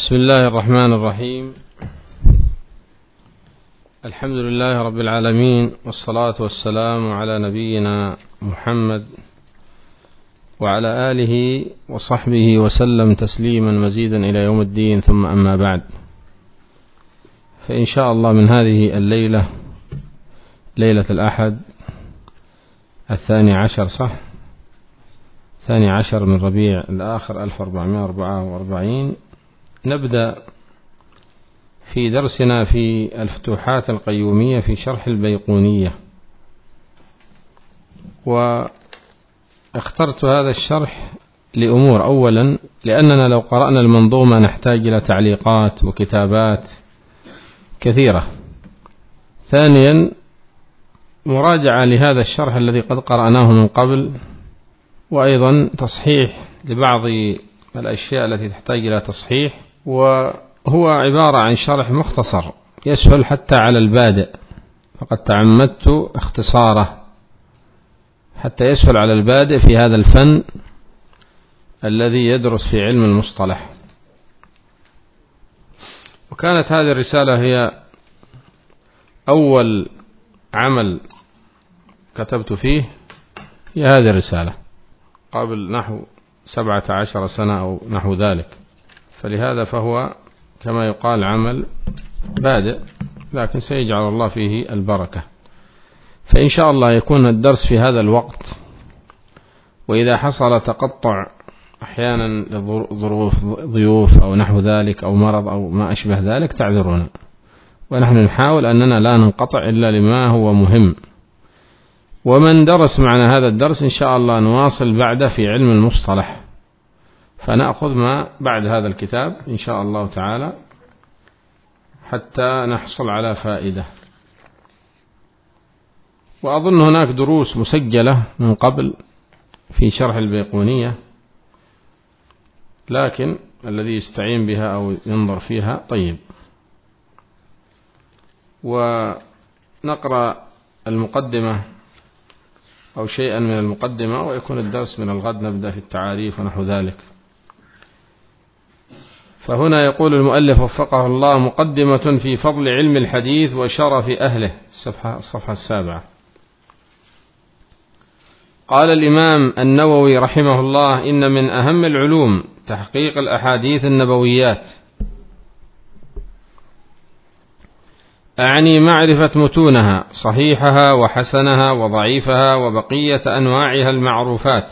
بسم الله الرحمن الرحيم. الحمد لله رب العالمين، والصلاة والسلام على نبينا محمد وعلى آله وصحبه وسلم تسليما مزيدا إلى يوم الدين. ثم أما بعد، فإن شاء الله من هذه الليلة، ليلة الأحد 12 من ربيع الآخر 1444، نبدأ في درسنا في الفتوحات القيومية في شرح البيقونية. واخترت هذا الشرح لأمور: أولا، لأننا لو قرأنا المنظومة نحتاج إلى تعليقات وكتابات كثيرة. ثانيا، مراجعة لهذا الشرح الذي قد قرأناه من قبل، وأيضا تصحيح لبعض الأشياء التي تحتاج إلى تصحيح. وهو عبارة عن شرح مختصر يسهل حتى على البادئ، فقد تعمدت اختصاره حتى يسهل على البادئ في هذا الفن الذي يدرس في علم المصطلح. وكانت هذه الرسالة هي أول عمل كتبت فيه، هي هذه الرسالة قبل نحو 17 سنة أو نحو ذلك، فلهذا فهو كما يقال عمل بادئ، لكن سيجعل الله فيه البركة. فإن شاء الله يكون الدرس في هذا الوقت، وإذا حصل تقطع أحيانا لظروف ضيوف أو نحو ذلك أو مرض أو ما أشبه ذلك تعذرونا، ونحن نحاول أننا لا ننقطع إلا لما هو مهم. ومن درس معنا هذا الدرس إن شاء الله نواصل بعده في علم المصطلح، فنأخذ ما بعد هذا الكتاب إن شاء الله تعالى حتى نحصل على فائدة. وأظن هناك دروس مسجلة من قبل في شرح البيقونية، لكن الذي يستعين بها أو ينظر فيها طيب. ونقرأ المقدمة أو شيئا من المقدمة، ويكون الدرس من الغد نبدأ في التعاريف ونحو ذلك. فهنا يقول المؤلف وفقه الله: مقدمة في فضل علم الحديث وشرف أهله. الصفحة 7. قال الإمام النووي رحمه الله: إن من أهم العلوم تحقيق الأحاديث النبويات، أعني معرفة متونها، صحيحها وحسنها وضعيفها وبقية أنواعها المعروفات.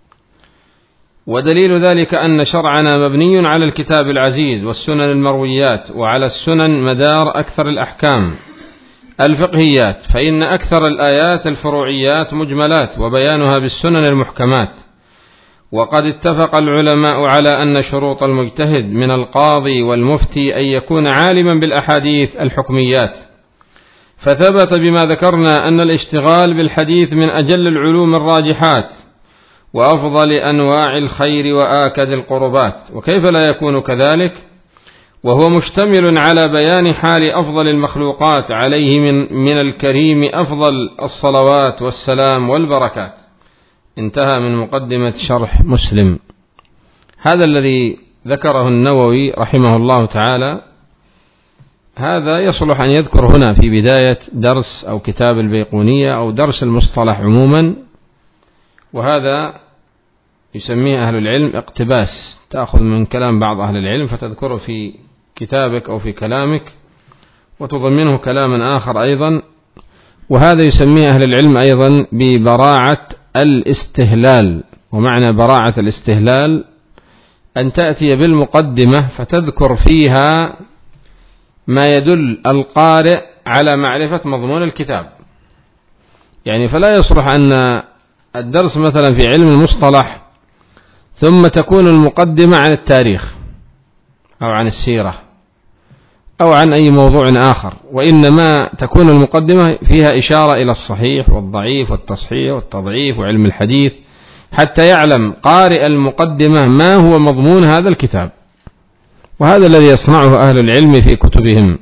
ودليل ذلك أن شرعنا مبني على الكتاب العزيز والسنن المرويات، وعلى السنن مدار أكثر الأحكام الفقهيات، فإن أكثر الآيات الفروعيات مجملات، وبيانها بالسنن المحكمات. وقد اتفق العلماء على أن شروط المجتهد من القاضي والمفتي أن يكون عالما بالأحاديث الحكميات، فثبت بما ذكرنا أن الاشتغال بالحديث من أجل العلوم الراجحات وأفضل أنواع الخير وآكد القربات. وكيف لا يكون كذلك وهو مشتمل على بيان حال أفضل المخلوقات عليه من الكريم أفضل الصلوات والسلام والبركات. انتهى من مقدمة شرح مسلم. هذا الذي ذكره النووي رحمه الله تعالى، هذا يصلح أن يذكر هنا في بداية درس أو كتاب البيقونية أو درس المصطلح عموما. وهذا يسميه أهل العلم اقتباس، تأخذ من كلام بعض أهل العلم فتذكره في كتابك أو في كلامك وتضمنه كلاما آخر أيضا. وهذا يسميه أهل العلم أيضا ببراعة الاستهلال. ومعنى براعة الاستهلال أن تأتي بالمقدمة فتذكر فيها ما يدل القارئ على معرفة مضمون الكتاب. يعني فلا يصلح أن الدرس مثلا في علم المصطلح ثم تكون المقدمة عن التاريخ أو عن السيرة أو عن أي موضوع آخر، وإنما تكون المقدمة فيها إشارة إلى الصحيح والضعيف والتصحيح والتضعيف وعلم الحديث، حتى يعلم قارئ المقدمة ما هو مضمون هذا الكتاب. وهذا الذي يصنعه أهل العلم في كتبهم.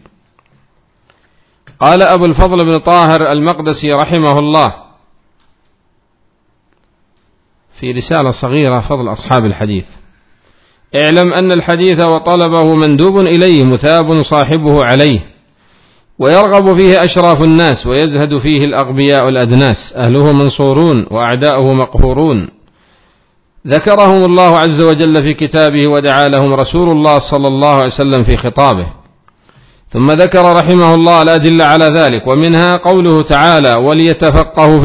قال أبو الفضل بن طاهر المقدسي رحمه الله في رسالة صغيرة: فضل أصحاب الحديث: اعلم أن الحديث وطلبه مندوب إليه مثاب صاحبه عليه، ويرغب فيه أشراف الناس، ويزهد فيه الأغبياء الأدناس، أهله منصورون وأعداؤه مقهورون. ذكرهم الله عز وجل في كتابه، ودعا لهم رسول الله صلى الله عليه وسلم في خطابه. ثم ذكر رحمه الله الأدلة على ذلك، ومنها قوله تعالى: وليتفقهوا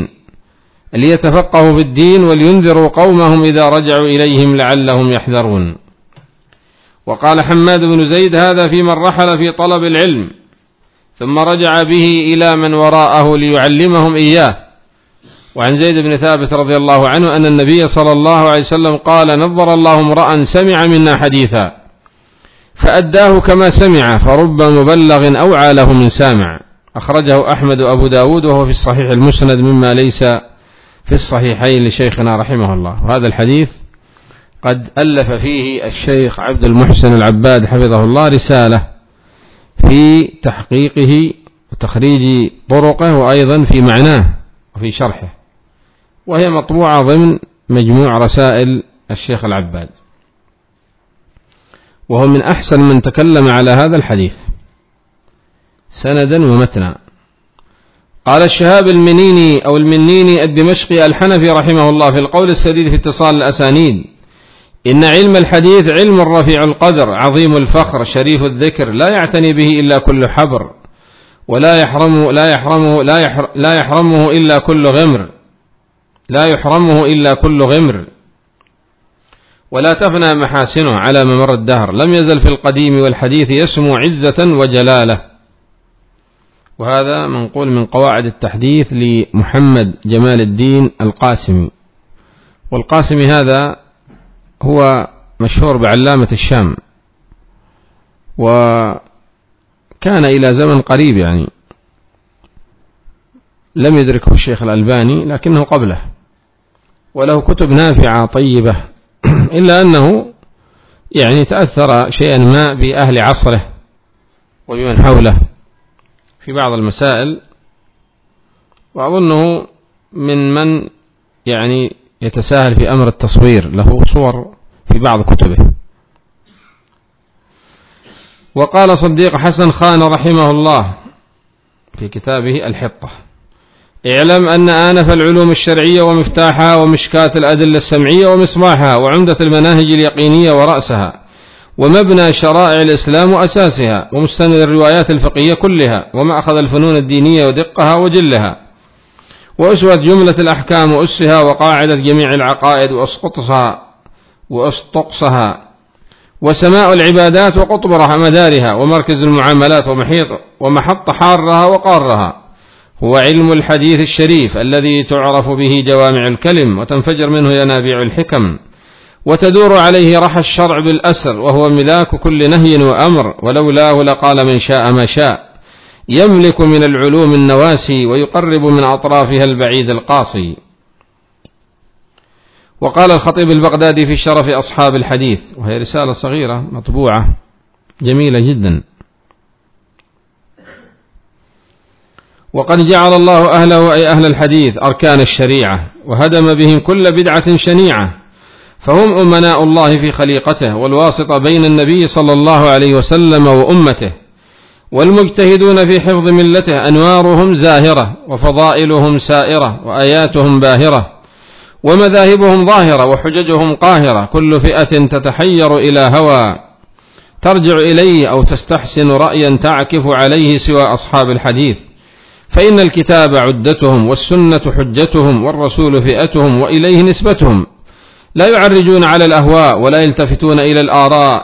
في الدين ولينذروا قومهم إذا رجعوا إليهم لعلهم يحذرون. وقال حماد بن زيد: هذا في من رحل في طلب العلم ثم رجع به إلى من وراءه ليعلمهم إياه. وعن زيد بن ثابت رضي الله عنه أن النبي صلى الله عليه وسلم قال: نظر الله امرأ سمع منا حديثا فأداه كما سمع، فرب مبلغ أوعى له من سامع. أخرجه أحمد وأبو داود، وهو في الصحيح المسند مما ليس في الصحيحين لشيخنا رحمه الله. وهذا الحديث قد ألف فيه الشيخ عبد المحسن العباد حفظه الله رسالة في تحقيقه وتخريج طرقه، وأيضا في معناه وفي شرحه، وهي مطبوعة ضمن مجموع رسائل الشيخ العباد، وهو من أحسن من تكلم على هذا الحديث سندا ومتنا. قال الشهاب المنيني الدمشقي الحنفي رحمه الله في القول السديد في اتصال الأسانيد: إن علم الحديث علم رفيع القدر عظيم الفخر شريف الذكر، لا يعتني به إلا كل حبر، ولا يحرمه إلا كل غمر، ولا تفنى محاسنه على ممر الدهر، لم يزل في القديم والحديث يسمو عزة وجلالة. وهذا منقول من قواعد التحديث لمحمد جمال الدين القاسمي. والقاسمي هذا هو مشهور بعلامة الشام، وكان إلى زمن قريب يعني لم يدركه الشيخ الألباني لكنه قبله، وله كتب نافعة طيبة، إلا أنه يعني تأثر شيئا ما بأهل عصره وبمن حوله في بعض المسائل، وأظنه من يعني يتساهل في أمر التصوير، له صور في بعض كتبه. وقال صديق حسن خان رحمه الله في كتابه الحطة: اعلم أن آنف العلوم الشرعية ومفتاحها ومشكاة الأدلة السمعية ومصباحها وعمدة المناهج اليقينية ورأسها ومبنى شرائع الإسلام وأساسها ومستند الروايات الفقهية كلها ومأخذ الفنون الدينية ودقها وجلها وأسوة جملة الأحكام وأسها وقاعدة جميع العقائد وأسطقسها وسماء العبادات وقطب مدارها ومركز المعاملات ومحط حارها وقارها، هو علم الحديث الشريف الذي تعرف به جوامع الكلم وتنفجر منه ينابيع الحكم وتدور عليه رحى الشرع بالأسر، وهو ملاك كل نهي وأمر، ولولاه لقال من شاء ما شاء، يملك من العلوم النواسي ويقرب من أطرافها البعيد القاصي. وقال الخطيب البغدادي في شرف أصحاب الحديث، وهي رسالة صغيرة مطبوعة جميلة جدا: وقد جعل الله أهله أي أهل الحديث أركان الشريعة وهدم بهم كل بدعة شنيعة، فهم أمناء الله في خليقته والواسطة بين النبي صلى الله عليه وسلم وأمته، والمجتهدون في حفظ ملته، أنوارهم زاهرة وفضائلهم سائرة وآياتهم باهرة ومذاهبهم ظاهرة وحججهم قاهرة، كل فئة تتحير إلى هوى ترجع إليه أو تستحسن رأيا تعكف عليه سوى أصحاب الحديث، فإن الكتاب عدتهم والسنة حجتهم والرسول فئتهم وإليه نسبتهم، لا يعرجون على الأهواء ولا يلتفتون إلى الآراء،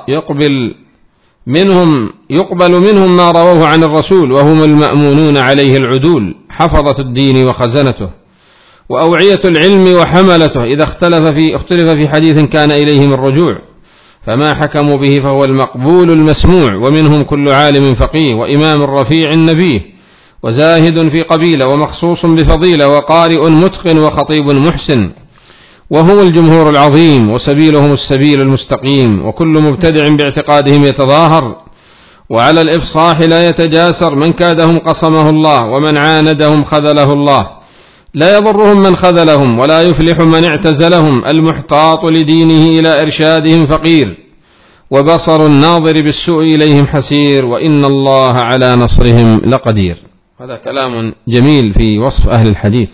يقبل منهم ما رووه عن الرسول، وهم المأمونون عليه العدول، حفظة الدين وخزنته وأوعية العلم وحملته، إذا اختلف في حديث كان إليهم الرجوع، فما حكموا به فهو المقبول المسموع، ومنهم كل عالم فقيه وإمام رفيع نبيه وزاهد في قبيلة ومخصوص بفضيلة وقارئ متقن وخطيب محسن، وهم الجمهور العظيم وسبيلهم السبيل المستقيم، وكل مبتدع باعتقادهم يتظاهر وعلى الإفصاح لا يتجاسر، من كادهم قصمه الله ومن عاندهم خذله الله، لا يضرهم من خذلهم ولا يفلح من اعتزلهم. المحتاط لدينه إلى إرشادهم فقير، وبصر الناظر بالسوء إليهم حسير، وإن الله على نصرهم لقدير. هذا كلام جميل في وصف أهل الحديث.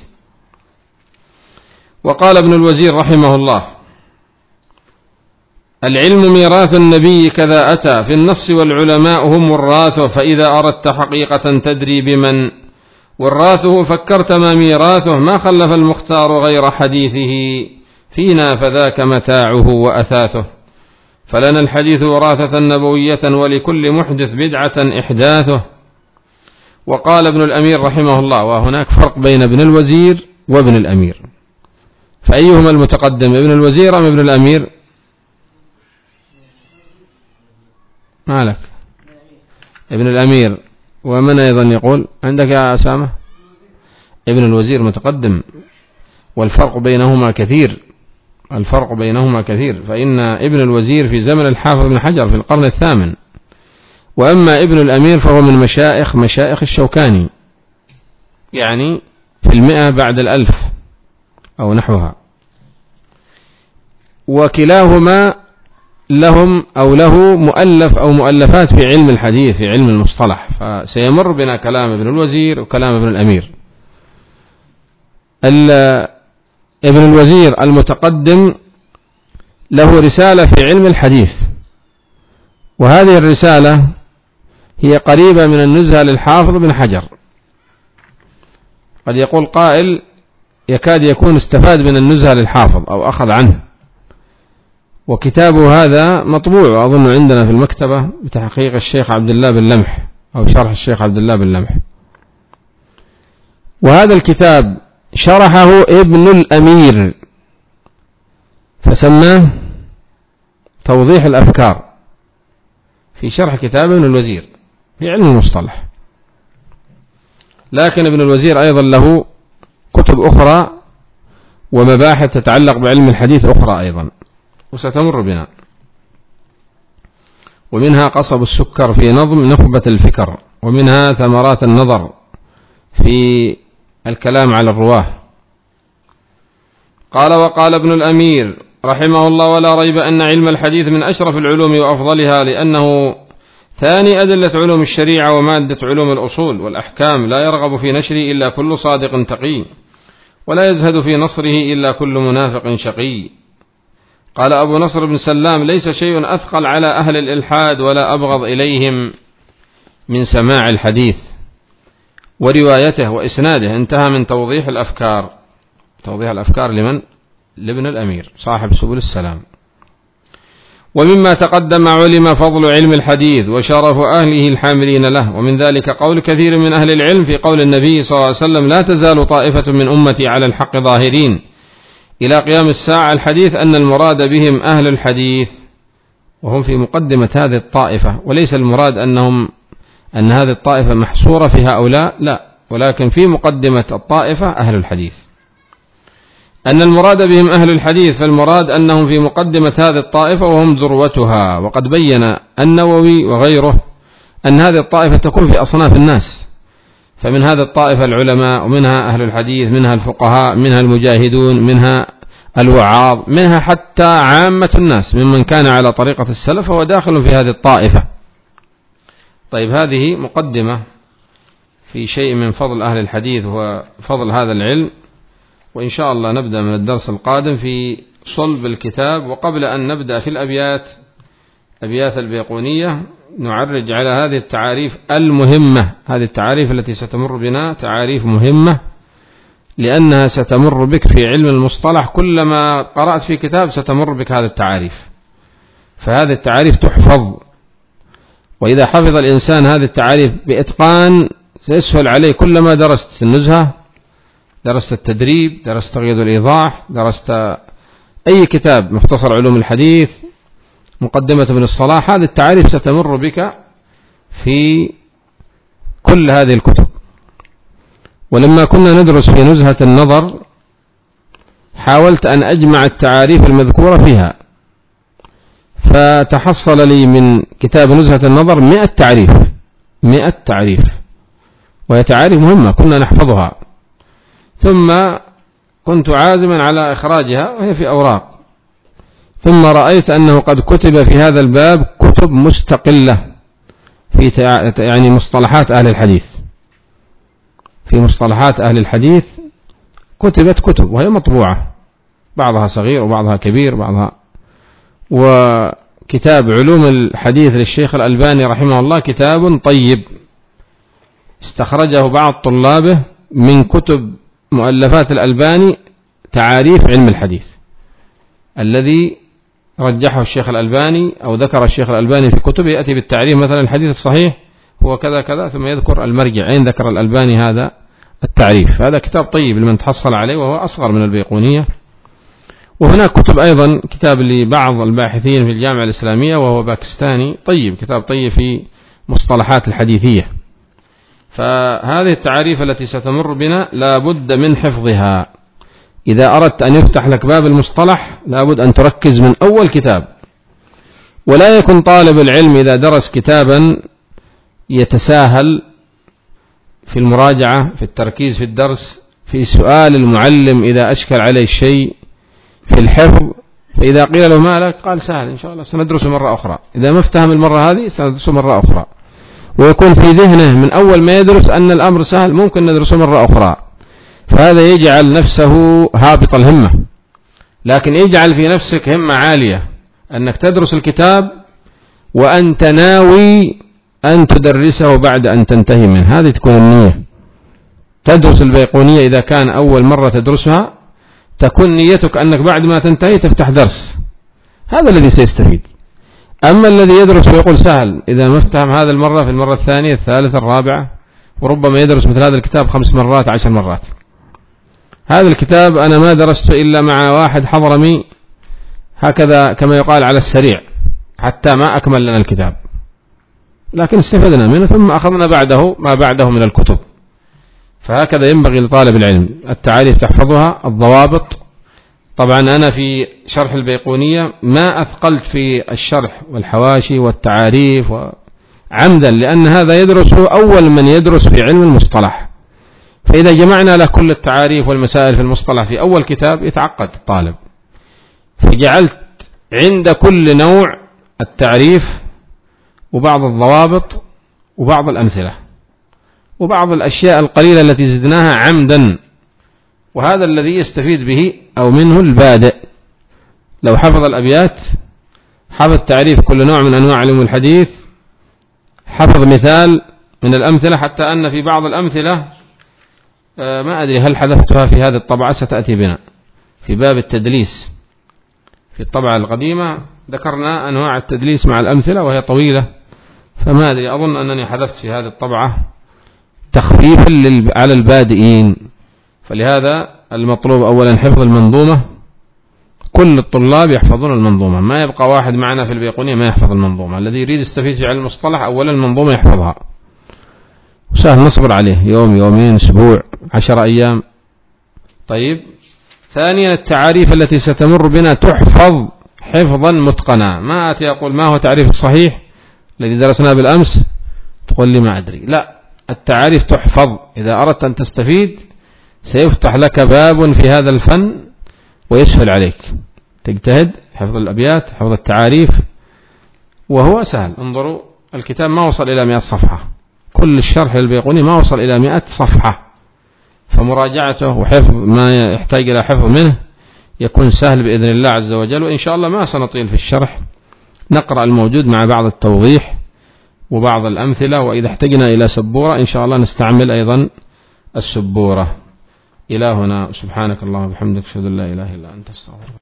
وقال ابن الوزير رحمه الله: العلم ميراث النبي كذا أتى في النص، والعلماء هم وراثه، فإذا أردت حقيقة تدري بمن وراثه فكرت ما ميراثه، ما خلف المختار غير حديثه فينا فذاك متاعه وأثاثه. فلنا الحديث وراثة نبوية، ولكل محدث بدعة إحداثه. وقال ابن الأمير رحمه الله: وهناك فرق بين ابن الوزير وابن الأمير، فأيهما المتقدم، ابن الوزير أم ابن الأمير؟ ما لك؟ ابن الأمير. ومن أيضا يقول عندك يا أسامة؟ ابن الوزير متقدم، والفرق بينهما كثير، الفرق بينهما كثير، فإن ابن الوزير في زمن الحافظ بن حجر في القرن الثامن، وأما ابن الأمير فهو من مشايخ الشوكاني، يعني في 100 بعد 1000 أو نحوها. وكلاهما لهم أو له مؤلف أو مؤلفات في علم الحديث، في علم المصطلح، فسيمر بنا كلام ابن الوزير وكلام ابن الأمير. ابن الوزير المتقدم له رسالة في علم الحديث، وهذه الرسالة هي قريبة من النزهة للحافظ بن حجر. قد يقول قائل يكاد يكون استفاد من النزهة للحافظ أو أخذ عنه، وكتابه هذا مطبوع أظن عندنا في المكتبة بتحقيق الشيخ عبد الله بن لمح أو شرح الشيخ عبد الله بن لمح. وهذا الكتاب شرحه ابن الأمير فسماه توضيح الأفكار في شرح كتاب ابن الوزير في علم المصطلح. لكن ابن الوزير أيضا له كتب أخرى ومباحث تتعلق بعلم الحديث أخرى أيضا وستمر بنا، ومنها قصب السكر في نظم نخبة الفكر، ومنها ثمرات النظر في الكلام على الرواه. قال: وقال ابن الأمير رحمه الله: ولا ريب أن علم الحديث من أشرف العلوم وأفضلها، لأنه ثاني أدلة علوم الشريعة ومادة علوم الأصول والأحكام، لا يرغب في نشره إلا كل صادق تقي، ولا يزهد في نصره إلا كل منافق شقي. قال أبو نصر بن سلام: ليس شيء أثقل على أهل الإلحاد ولا أبغض إليهم من سماع الحديث وروايته وإسناده. انتهى من توضيح الأفكار. توضيح الأفكار لمن؟ لابن الأمير صاحب سبل السلام. ومما تقدم علم فضل علم الحديث وشرف أهله الحاملين له، ومن ذلك قول كثير من أهل العلم في قول النبي صلى الله عليه وسلم: لا تزال طائفة من أمتي على الحق ظاهرين إلى قيام الساعة. الحديث أن المراد بهم أهل الحديث، وهم في مقدمة هذه الطائفة، وليس المراد أن هذه الطائفة محصورة في هؤلاء، لا، ولكن في مقدمة الطائفة أهل الحديث. أن المراد بهم أهل الحديث، فالمراد أنهم في مقدمة هذه الطائفة وهم ذروتها. وقد بين النووي وغيره أن هذه الطائفة تكون في أصناف الناس، فمن هذه الطائفة العلماء، ومنها أهل الحديث، منها الفقهاء، منها المجاهدون، منها الوعاظ، منها حتى عامة الناس ممن كان على طريقة السلف وهو داخل في هذه الطائفة. طيب، هذه مقدمة في شيء من فضل أهل الحديث وفضل هذا العلم، وإن شاء الله نبدأ من الدرس القادم في صلب الكتاب. وقبل أن نبدأ في أبيات البيقونية نعرج على هذه التعاريف المهمة. هذه التعاريف التي ستمر بنا تعاريف مهمة، لأنها ستمر بك في علم المصطلح، كلما قرأت في كتاب ستمر بك هذه التعاريف، فهذه التعاريف تحفظ، وإذا حفظ الإنسان هذه التعاريف بإتقان سيسهل عليه كلما درست النزهة، درست التدريب، درست تقييد الإيضاح، درست أي كتاب، مختصر علوم الحديث، مقدمة ابن الصلاح، هذه التعاريف ستمر بك في كل هذه الكتب. ولما كنا ندرس في نزهة النظر حاولت أن أجمع التعاريف المذكورة فيها، فتحصل لي من كتاب نزهة النظر 100 تعريف، 100 تعريف، وهي تعاريف مهمة كنا نحفظها. ثم كنت عازما على إخراجها وهي في أوراق، ثم رأيت أنه قد كتب في هذا الباب كتب مستقلة في يعني مصطلحات أهل الحديث. في مصطلحات أهل الحديث كتبت كتب وهي مطبوعة، بعضها صغير وبعضها كبير بعضها. وكتاب علوم الحديث للشيخ الألباني رحمه الله كتاب طيب استخرجه بعض طلابه من كتب مؤلفات الألباني، تعاريف علم الحديث الذي رجحه الشيخ الألباني أو ذكر الشيخ الألباني في كتبه، يأتي بالتعريف مثلا الحديث الصحيح هو كذا كذا، ثم يذكر المرجع أين ذكر الألباني هذا التعريف. هذا كتاب طيب لمن تحصل عليه وهو أصغر من البيقونية. وهناك كتب أيضا، كتاب لبعض الباحثين في الجامعة الإسلامية وهو باكستاني طيب، كتاب طيب في مصطلحات الحديثية. فهذه التعاريف التي ستمر بنا لا بد من حفظها. إذا أردت أن يفتح لك باب المصطلح لا بد أن تركز من أول كتاب، ولا يكن طالب العلم إذا درس كتابا يتساهل في المراجعة، في التركيز في الدرس، في سؤال المعلم إذا أشكل عليه شيء، في الحفظ. فإذا قيل له ما لك قال سهل إن شاء الله سندرسه مرة أخرى، إذا ما افتهم المرة هذه سندرسه مرة أخرى، ويكون في ذهنه من أول ما يدرس أن الأمر سهل ممكن ندرسه مرة أخرى، فهذا يجعل نفسه هابط الهمة. لكن يجعل في نفسك همة عالية أنك تدرس الكتاب وأنت ناوي أن تدرسه بعد أن تنتهي منه، هذه تكون النية. تدرس البيقونية إذا كان أول مرة تدرسها تكون نيتك أنك بعد ما تنتهي تفتح درس، هذا الذي سيستفيد. أما الذي يدرس ويقول سهل، إذا ما افتهم هذا المرة في المرة الثانية الثالثة الرابعة، وربما يدرس مثل هذا الكتاب 5 مرات 10 مرات. هذا الكتاب أنا ما درسته إلا مع واحد حضرمي هكذا كما يقال على السريع، حتى ما أكمل لنا الكتاب، لكن استفدنا منه ثم أخذنا بعده ما بعده من الكتب. فهكذا ينبغي لطالب العلم، التعاريف تحفظها، الضوابط. طبعا أنا في شرح البيقونية ما أثقلت في الشرح والحواشي والتعاريف عمدا، لأن هذا يدرسه أول من يدرس في علم المصطلح. فإذا جمعنا له كل التعاريف والمسائل في المصطلح في أول كتاب يتعقد الطالب، فجعلت عند كل نوع التعريف وبعض الضوابط وبعض الأمثلة وبعض الأشياء القليلة التي زدناها عمدا، وهذا الذي يستفيد به أو منه البادئ. لو حفظ الأبيات، حفظ تعريف كل نوع من أنواع علم الحديث، حفظ مثال من الأمثلة، حتى أن في بعض الأمثلة ما أدري هل حذفتها في هذه الطبعة ستأتي بنا في باب التدليس. في الطبعة القديمة ذكرنا أنواع التدليس مع الأمثلة وهي طويلة، فما أدري، أظن أنني حذفت في هذه الطبعة تخفيفا على البادئين. فلهذا المطلوب أولا حفظ المنظومة، كل الطلاب يحفظون المنظومة، ما يبقى واحد معنا في البيقونية ما يحفظ المنظومة. الذي يريد يستفيد في علم المصطلح أولا المنظومة يحفظها، وسهل نصبر عليه يوم يومين أسبوع 10 أيام. طيب، ثانيا التعاريف التي ستمر بنا تحفظ حفظا متقنا. ما أتي أقول ما هو تعريف الصحيح الذي درسناه بالأمس تقول لي ما أدري، لا، التعاريف تحفظ. إذا أردت أن تستفيد سيفتح لك باب في هذا الفن ويسهل عليك، تجتهد حفظ الأبيات حفظ التعاريف، وهو سهل. انظروا الكتاب ما وصل إلى 100 صفحة، كل الشرح البيقوني ما وصل إلى 100 صفحة، فمراجعته وحفظ ما يحتاج إلى حفظ منه يكون سهل بإذن الله عز وجل. وإن شاء الله ما سنطيل في الشرح، نقرأ الموجود مع بعض التوضيح وبعض الأمثلة، وإذا احتجنا إلى سبورة إن شاء الله نستعمل أيضا السبورة. إلى هنا، سبحانك اللهم وبحمدك، أشهد أن لا إله إلا أنت، أستغفرك.